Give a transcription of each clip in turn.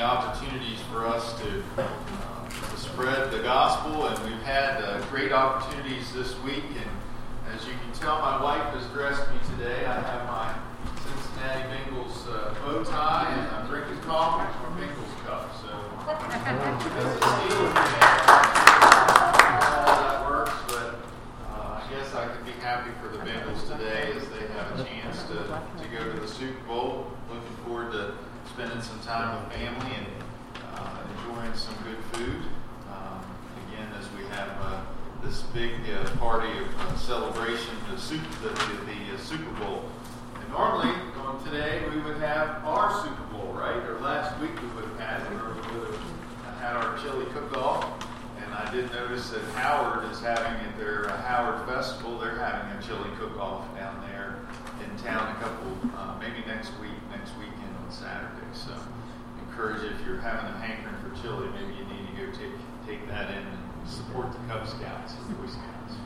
opportunities for us to spread the gospel, and we've had great opportunities this week. And as you can tell, my wife has dressed me today. I have my Cincinnati Bengals bow tie, and I'm drinking coffee from a Bengals cup. So that's a steal. How that works, but I guess I could be happy for the Bengals today as they have a chance to go to the Super Bowl. Looking forward to spending some time with family and enjoying some good food. Again, as we have this big party of celebration, the Super Bowl. And normally, on today, we would have our Super Bowl, right? Or last week we would have had it, or we would have had our chili cook-off. And I did notice that Howard is having at their Howard Festival, they're having a chili cook-off down there in town a couple, maybe next weekend on Saturday. So I encourage you, if you're having a hankering for chili, maybe you need to go take that in and support the Cub Scouts and Boy Scouts.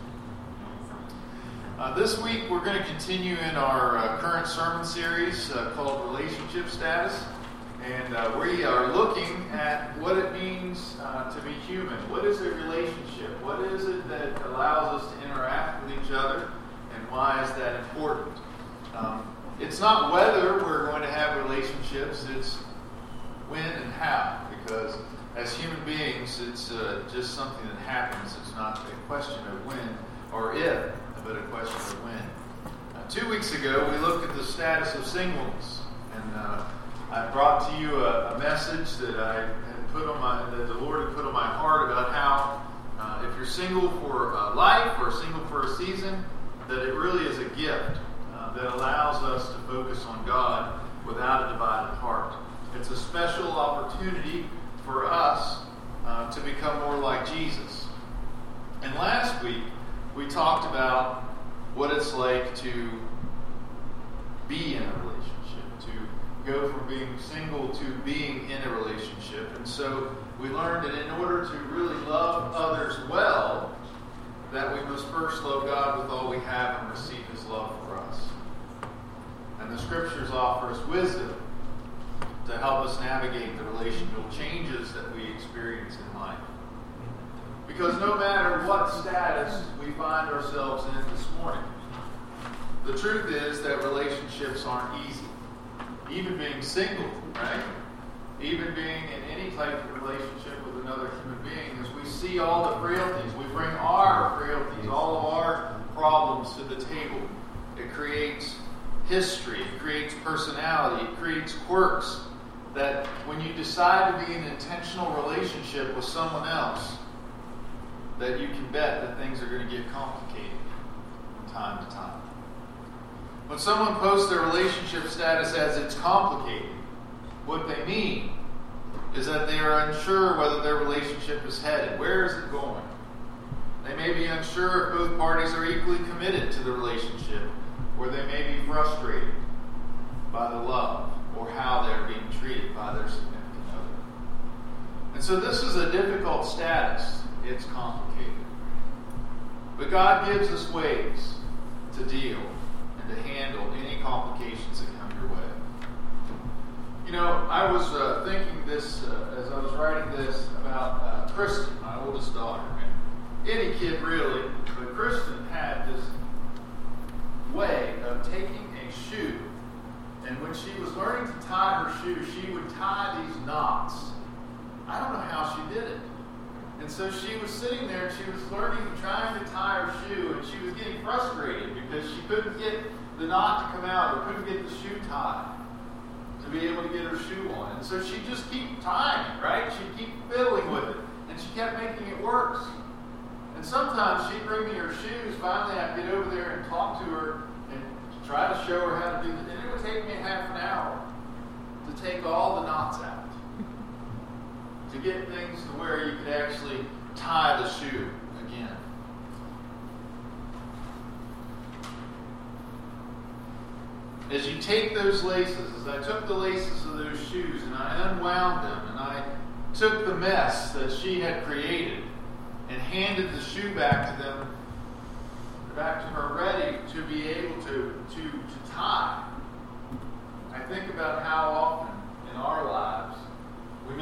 This week we're going to continue in our current sermon series called Relationship Status. And we are looking at what it means to be human. What is a relationship? What is it that allows us to interact with each other? And why is that important? It's not whether we're going to have relationships, it's when and how. Because as human beings, it's just something that happens. It's not a question of when or if, but a question of when. 2 weeks ago, we looked at the status of singleness. And I brought to you a message that I had that the Lord had put on my heart about how if you're single for life or single for a season, that it really is a gift that allows us to focus on God without a divided heart. It's a special opportunity for us to become more like Jesus. And last week, we talked about what it's like to be in a relationship, to go from being single to being in a relationship. And so we learned that in order to really love others well, that we must first love God with all we have and receive His love for us. And the Scriptures offer us wisdom to help us navigate the relational changes that we experience in life. Because no matter what status we find ourselves in this morning, the truth is that relationships aren't easy. Even being single, right? Even being in any type of relationship with another human being, as we see all the frailties, we bring our frailties, all of our problems to the table. It creates history, it creates personality, it creates quirks that when you decide to be in an intentional relationship with someone else, that you can bet that things are going to get complicated from time to time. When someone posts their relationship status as it's complicated, what they mean is that they are unsure whether their relationship is headed. Where is it going? They may be unsure if both parties are equally committed to the relationship, or they may be frustrated by the love or how they're being treated by their significant other. And so this is a difficult status. It's complicated. But God gives us ways to deal and to handle any complications that come your way. You know, I was thinking this as I was writing this about Kristen, my oldest daughter. And any kid really, but Kristen had this way of taking a shoe, and when she was learning to tie her shoe, she would tie these knots. I don't know how she did it. And so she was sitting there and she was trying to tie her shoe, and she was getting frustrated because she couldn't get the knot to come out or couldn't get the shoe tied to be able to get her shoe on. And so she'd just keep tying it, right? She'd keep fiddling with it, and she kept making it worse. And sometimes she'd bring me her shoes. Finally, I'd get over there and talk to her and try to show her how to do it. And it would take me half an hour to take all the knots out, to get things to where you could actually tie the shoe again. As you take those laces, as I took the laces of those shoes and I unwound them and I took the mess that she had created and handed the shoe back to her ready to be able to tie, I think about how often in our lives we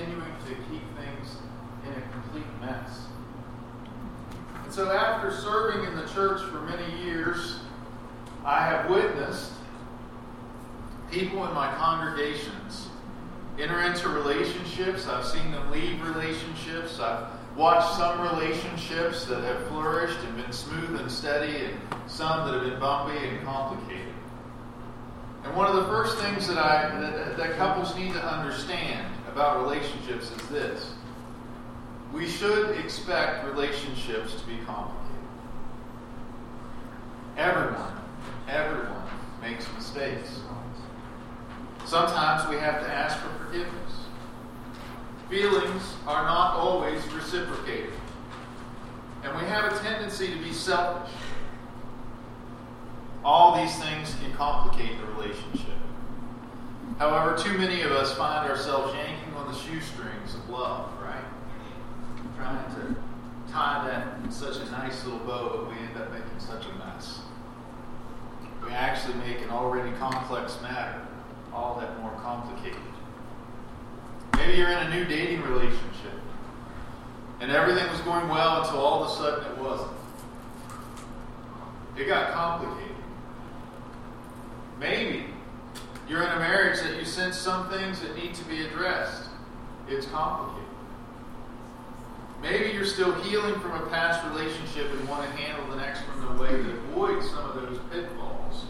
continuing to keep things in a complete mess. And so after serving in the church for many years, I have witnessed people in my congregations enter into relationships. I've seen them leave relationships. I've watched some relationships that have flourished and been smooth and steady, and some that have been bumpy and complicated. And one of the first things that couples need to understand about relationships is this: we should expect relationships to be complicated. Everyone makes mistakes. Sometimes we have to ask for forgiveness. Feelings are not always reciprocated. And we have a tendency to be selfish. All these things can complicate the relationship. However, too many of us find ourselves yanking on the shoestrings of love, right? Trying to tie that in such a nice little bow, but we end up making such a mess. We actually make an already complex matter all that more complicated. Maybe you're in a new dating relationship, and everything was going well until all of a sudden it wasn't. It got complicated. Maybe you're in a marriage that you sense some things that need to be addressed. It's complicated. Maybe you're still healing from a past relationship and want to handle the next one in a way that avoids some of those pitfalls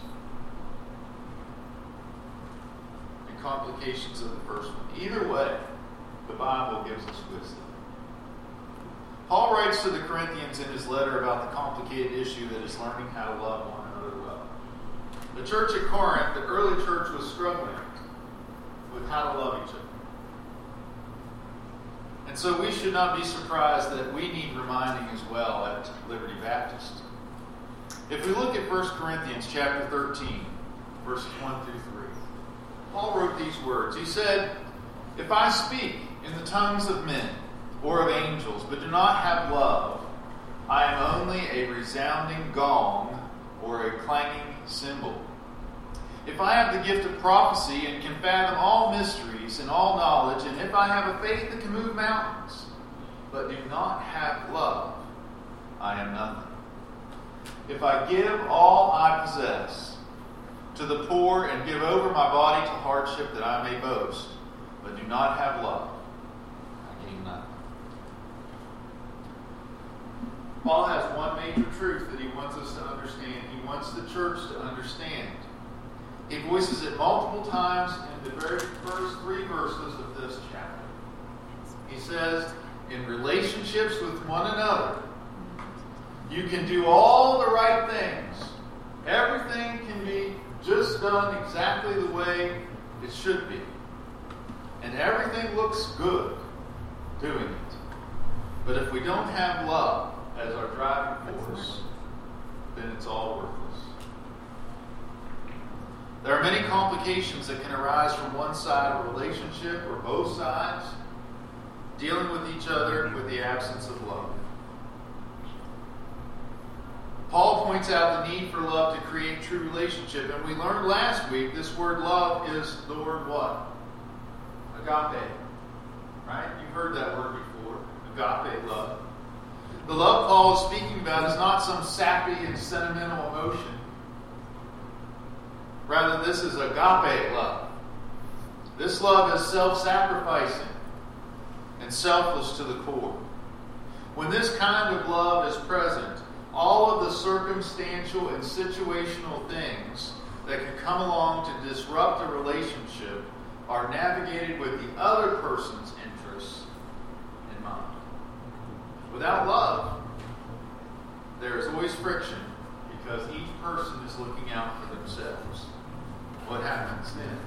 and complications of the first one. Either way, the Bible gives us wisdom. Paul writes to the Corinthians in his letter about the complicated issue that is learning how to love one another well. The church at Corinth, the early church, was struggling with how to love each other. And so we should not be surprised that we need reminding as well at Liberty Baptist. If we look at 1 Corinthians chapter 13, verses 1 through 3, Paul wrote these words. He said, "If I speak in the tongues of men or of angels, but do not have love, I am only a resounding gong or a clanging cymbal. If I have the gift of prophecy and can fathom all mysteries and all knowledge, and if I have a faith that can move mountains, but do not have love, I am nothing. If I give all I possess to the poor and give over my body to hardship that I may boast, but do not have love, I gain nothing." Paul has one major truth that he wants us to understand. He wants the church to understand. He voices it multiple times in the very first 3 verses of this chapter. He says, in relationships with one another, you can do all the right things. Everything can be just done exactly the way it should be. And everything looks good doing it. But if we don't have love as our driving force, then it's all worthless. There are many complications that can arise from one side of a relationship or both sides dealing with each other with the absence of love. Paul points out the need for love to create true relationship. And we learned last week this word love is the word what? Agape. Right? You've heard that word before. Agape love. The love Paul is speaking about is not some sappy and sentimental emotion. Rather, this is agape love. This love is self-sacrificing and selfless to the core. When this kind of love is present, all of the circumstantial and situational things that can come along to disrupt a relationship are navigated with the other person's interests in mind. Without love, there is always friction because each person is looking out for themselves. What happens then?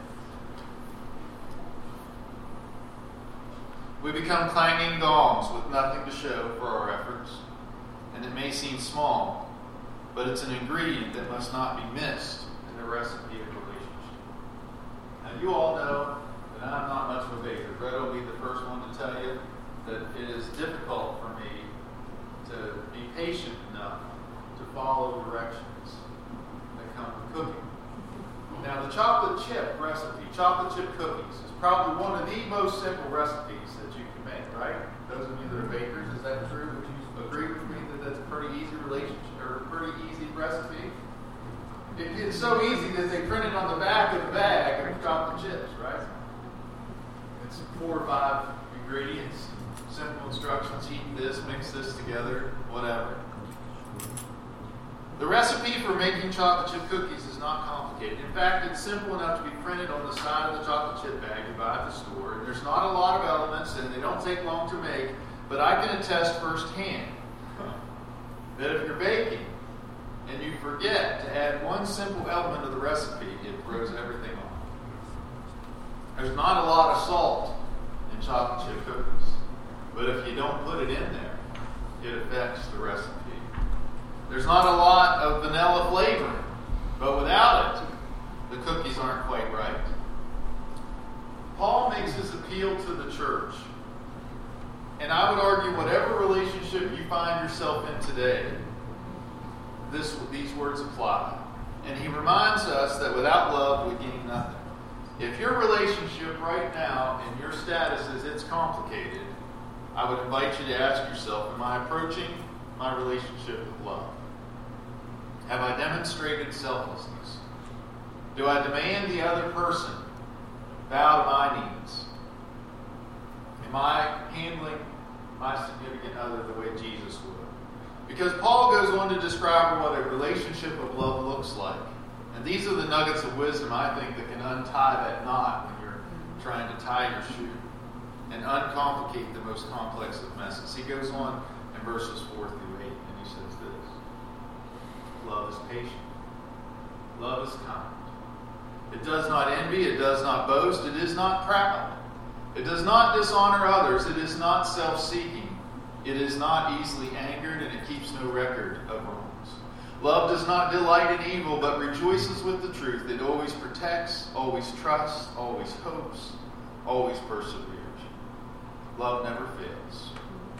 We become clanging gongs with nothing to show for our efforts. And it may seem small, but it's an ingredient that must not be missed in the recipe of relationship. Now, you all know that I'm not much of a baker. Brett will be the first one to tell you that it is difficult for me to be patient enough to follow directions that come with cooking. Now, the chocolate chip recipe, chocolate chip cookies, is probably one of the most simple recipes that of you that are bakers. Is that true? Would you agree with me that that's a pretty easy relationship or a pretty easy recipe? It's so easy that they print it on the back of the bag of chocolate chips, right? It's 4 or 5 ingredients, simple instructions: heat this, mix this together, whatever. The recipe for making chocolate chip cookies is not complicated. In fact, it's simple enough to be printed on the side of the chocolate chip bag you buy at the store. And there's not a lot of elements, and they don't take long to make, but I can attest firsthand that if you're baking and you forget to add one simple element of the recipe, it throws everything off. There's not a lot of salt in chocolate chip cookies, but if you don't put it in there, it affects the recipe. There's not a lot of vanilla flavor, but without it, the cookies aren't quite right. Paul makes his appeal to the church. And I would argue whatever relationship you find yourself in today, these words apply. And he reminds us that without love, we gain nothing. If your relationship right now and your status is it's complicated, I would invite you to ask yourself, am I approaching my relationship with love? Have I demonstrated selflessness? Do I demand the other person bow to my needs? Am I handling my significant other the way Jesus would? Because Paul goes on to describe what a relationship of love looks like. And these are the nuggets of wisdom, I think, that can untie that knot when you're trying to tie your shoe and uncomplicate the most complex of messes. He goes on in verses 4 through 8, and he says this: love is patient. Love is kind. It does not envy. It does not boast. It is not proud. It does not dishonor others. It is not self-seeking. It is not easily angered, and it keeps no record of wrongs. Love does not delight in evil, but rejoices with the truth. It always protects, always trusts, always hopes, always perseveres. Love never fails.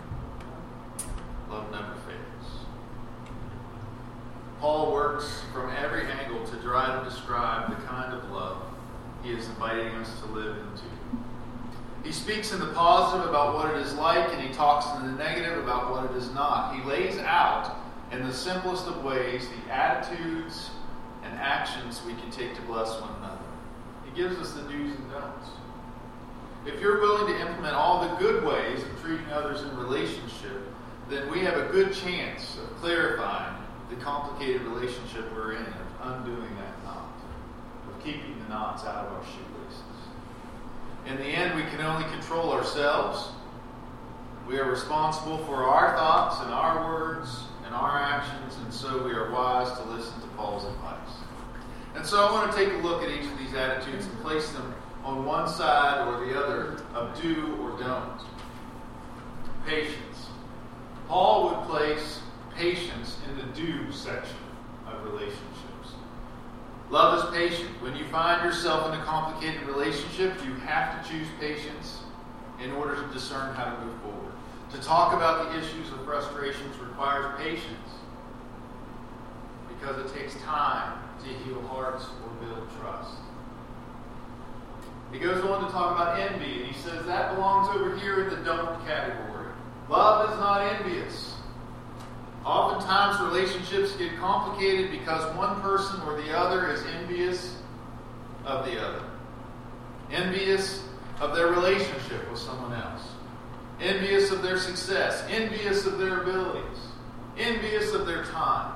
Love never fails. Paul works from every angle to try to describe the kind of love he is inviting us to live into. He speaks in the positive about what it is like, and he talks in the negative about what it is not. He lays out in the simplest of ways the attitudes and actions we can take to bless one another. He gives us the do's and don'ts. If you're willing to implement all the good ways of treating others in relationship, then we have a good chance of clarifying the complicated relationship we're in, of undoing that knot, of keeping the knots out of our shoelaces. In the end, we can only control ourselves. We are responsible for our thoughts and our words and our actions, and so we are wise to listen to Paul's advice. And so I want to take a look at each of these attitudes and place them on one side or the other of do or don't. Patience. Paul would place patience in the do section of relationships. Love is patient. When you find yourself in a complicated relationship, you have to choose patience in order to discern how to move forward. To talk about the issues of frustrations requires patience because it takes time to heal hearts or build trust. He goes on to talk about envy, and he says that belongs over here in the don't category. Love is not envious. Oftentimes relationships get complicated because one person or the other is envious of the other. Envious of their relationship with someone else. Envious of their success. Envious of their abilities. Envious of their time.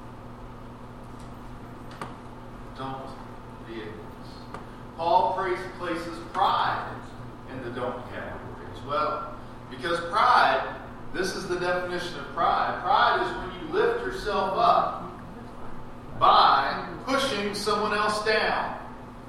Don't be envious. Paul places pride in the don't category as well. Because pride, this is the definition of pride. Pride is when you lift yourself up by pushing someone else down.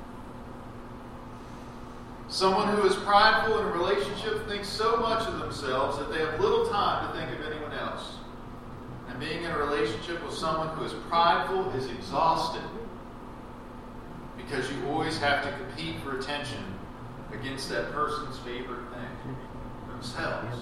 Someone who is prideful in a relationship thinks so much of themselves that they have little time to think of anyone else. And being in a relationship with someone who is prideful is exhausting because you always have to compete for attention against that person's favorite thing, themselves.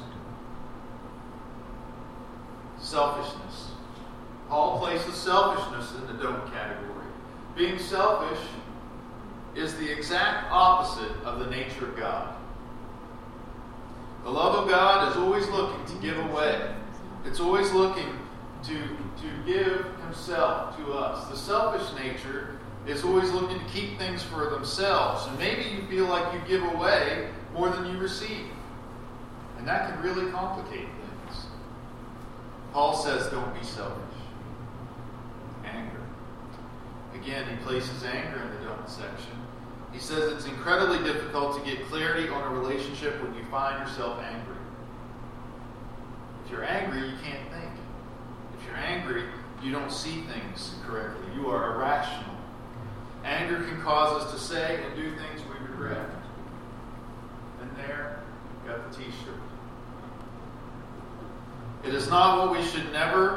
Selfishness. Paul places selfishness in the don't category. Being selfish is the exact opposite of the nature of God. The love of God is always looking to give away. It's always looking to give himself to us. The selfish nature is always looking to keep things for themselves. And maybe you feel like you give away more than you receive. And that can really complicate things. Paul says, don't be selfish. Anger. Again, he places anger in the don't section. He says it's incredibly difficult to get clarity on a relationship when you find yourself angry. If you're angry, you can't think. If you're angry, you don't see things correctly. You are irrational. Anger can cause us to say and do things we regret. And there, you got the t-shirt. It is not that we should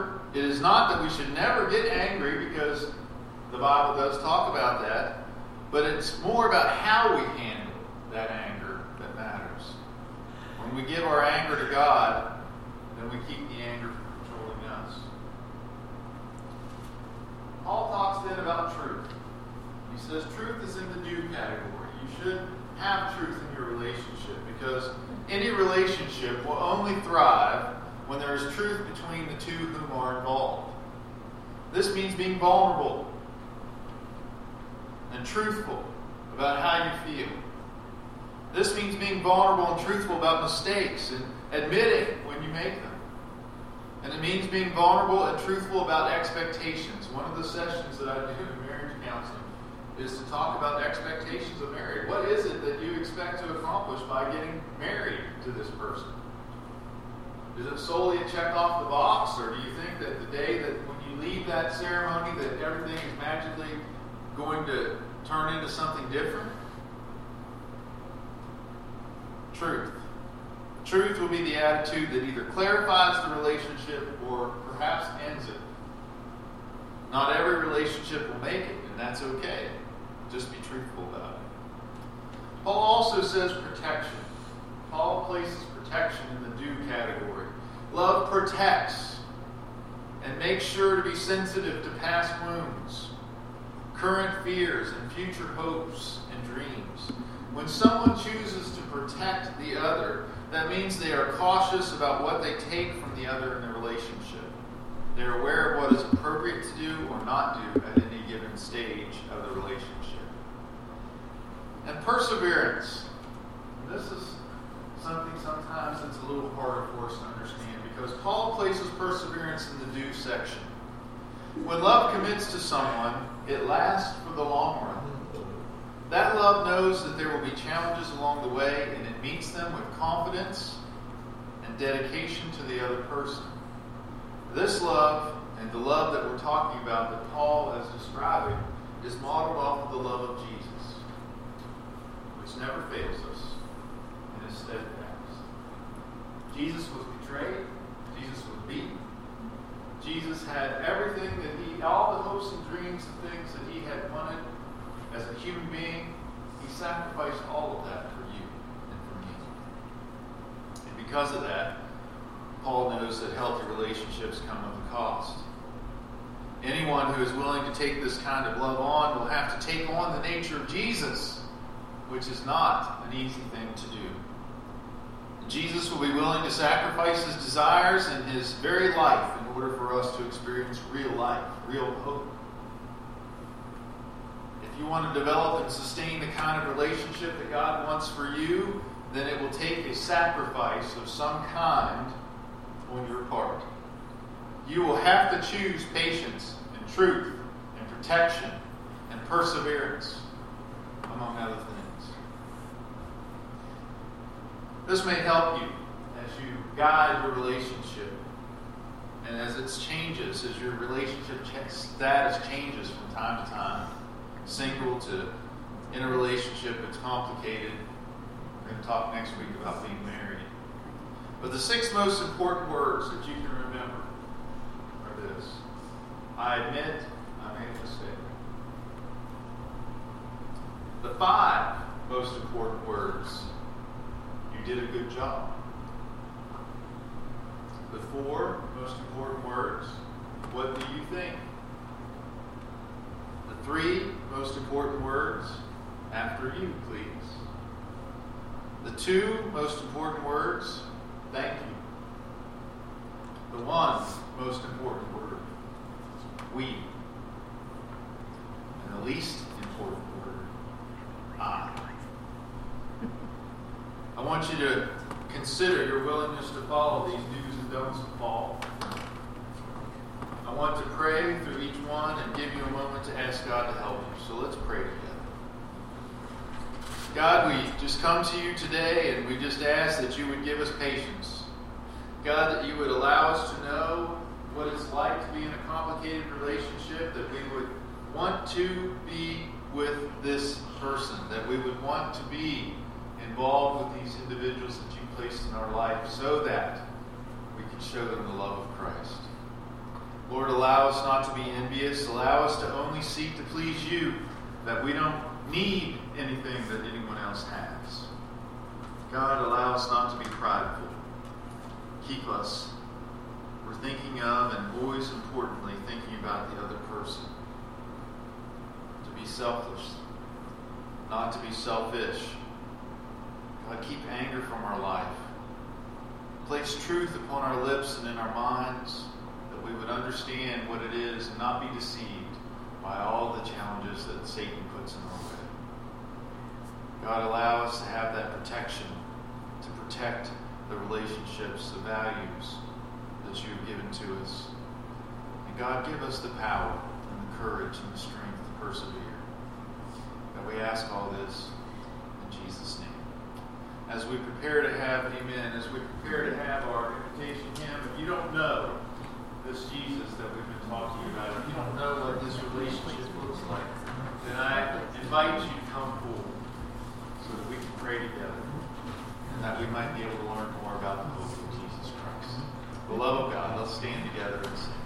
never get angry, because the Bible does talk about that, but it's more about how we handle that anger that matters. When we give our anger to God, then we keep the anger from controlling us. Paul talks then about truth. He says truth is in the do category. You should have truth in your relationship, because any relationship will only thrive when there is truth between the two whom are involved. This means being vulnerable and truthful about how you feel. This means being vulnerable and truthful about mistakes and admitting when you make them. And it means being vulnerable and truthful about expectations. One of the sessions that I do in marriage counseling is to talk about expectations of marriage. What is it that you expect to accomplish by getting married to this person? Is it solely a check off the box, or do you think that the day that when you leave that ceremony that everything is magically going to turn into something different? Truth. Truth will be the attitude that either clarifies the relationship or perhaps ends it. Not every relationship will make it, and that's okay. Just be truthful about it. Paul also says protection. Paul places protection in the do category. Love protects and makes sure to be sensitive to past wounds, current fears, and future hopes and dreams. When someone chooses to protect the other, that means they are cautious about what they take from the other in their relationship. They're aware of what is appropriate to do or not do at any given stage of the relationship. And perseverance. This is something sometimes that's a little harder for us to understand, because Paul places perseverance in the do section. When love commits to someone, it lasts for the long run. That love knows that there will be challenges along the way, and it meets them with confidence and dedication to the other person. This love, and the love that we're talking about that Paul is describing, is modeled off of the love of Jesus, which never fails us and is steadfast. Jesus was betrayed. Jesus was beaten. Jesus had everything that all the hopes and dreams and things that he had wanted as a human being. He sacrificed all of that for you and for me. And because of that, Paul knows that healthy relationships come with a cost. Anyone who is willing to take this kind of love on will have to take on the nature of Jesus, which is not an easy thing to do. Jesus will be willing to sacrifice his desires and his very life in order for us to experience real life, real hope. If you want to develop and sustain the kind of relationship that God wants for you, then it will take a sacrifice of some kind on your part. You will have to choose patience and truth and protection and perseverance, among other things. This may help you as you guide your relationship and as it changes, as your relationship status changes from time to time. Single to in a relationship, it's complicated. We're going to talk next week about being married. But the 6 most important words that you can remember are this: I admit I made a mistake. The 5 most important words: you did a good job. The 4 most important words: what do you think? The 3 most important words: after you, please. The two most important words, thank you. The one most important word, we. And the least important word, I. I want you to consider your willingness to follow these do's and don'ts of Paul. I want to pray through each one and give you a moment to ask God to help you. So let's pray together. God, we just come to you today and we just ask that you would give us patience. God, that you would allow us to know what it's like to be in a complicated relationship, that we would want to be with this person, that we would want to be involved with these individuals that you placed in our life so that we can show them the love of Christ. Lord, allow us not to be envious. Allow us to only seek to please you, that we don't need anything that anyone else has. God, allow us not to be prideful. Keep us. We're thinking of, and always importantly, thinking about the other person. To be selfless, not to be selfish. God, keep anger from our life. Place truth upon our lips and in our minds, that we would understand what it is and not be deceived by all the challenges that Satan puts in our way. God, allow us to have that protection, to protect the relationships, the values that you have given to us. And God, give us the power and the courage and the strength to persevere. And we ask all this in Jesus' name. As we prepare to have, amen, as we prepare to have our invitation hymn, if you don't know this Jesus that we've been talking about, if you don't know what this relationship looks like, then I invite you to come forward so that we can pray together and that we might be able to learn more about the hope of Jesus Christ. The love of God. Let's stand together and sing.